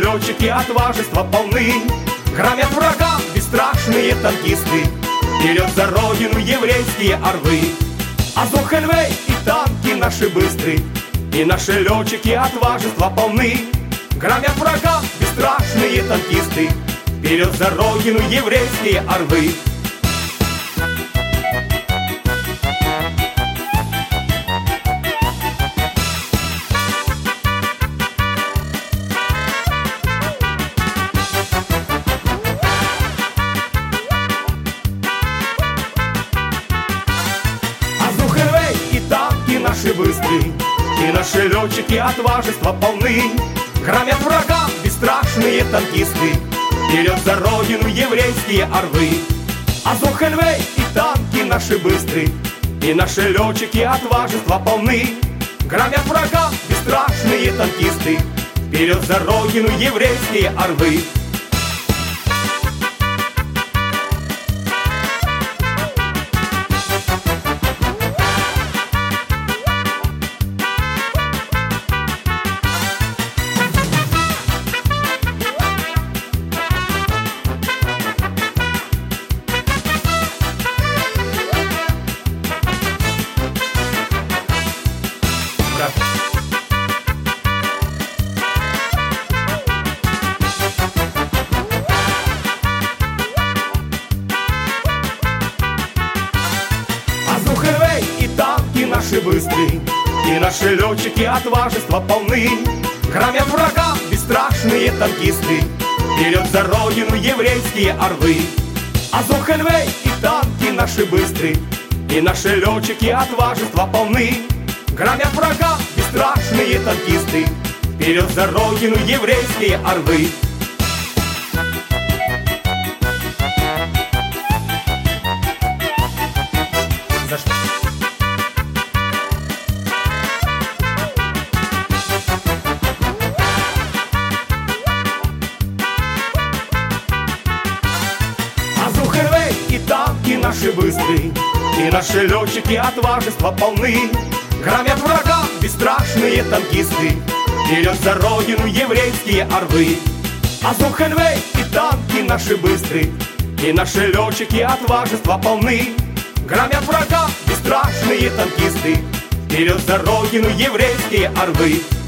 летчики отважества полны, громят врага бесстрашные танкисты. Вперед за родину еврейские орлы, Азов-Хельвей и танки наши быстры, и наши летчики отважества полны, громят врага бесстрашные танкисты. Вперед за родину еврейские орлы. Азов-Хельвей и танки наши быстры, и наши летчики отважества полны, громят врага бесстрашные танкисты. Вперед за родину еврейские орлы, Азов-Хельвей и танки наши быстры, и наши летчики отважества полны, громят врага бесстрашные танкисты. Вперед за родину еврейские орлы. Азов-Хельвей и танки наши быстры, и наши летчики отважества полны, громят врага бесстрашные танкисты. Вперед за родину еврейские орлы, Азов-Хельвей и танки наши быстры, и наши летчики отважества полны, громят врага бесстрашные танкисты. Вперед за родину еврейские орлы. За что? Азов-Хельвей и танки наши быстры, и наши летчики отважества полны, громят врага бесстрашные танкисты. Вперед за родину еврейские орлы, Азов-Хельвей и танки наши быстры, и наши летчики отважества полны, громят врага бесстрашные танкисты. Вперед за родину еврейские орлы.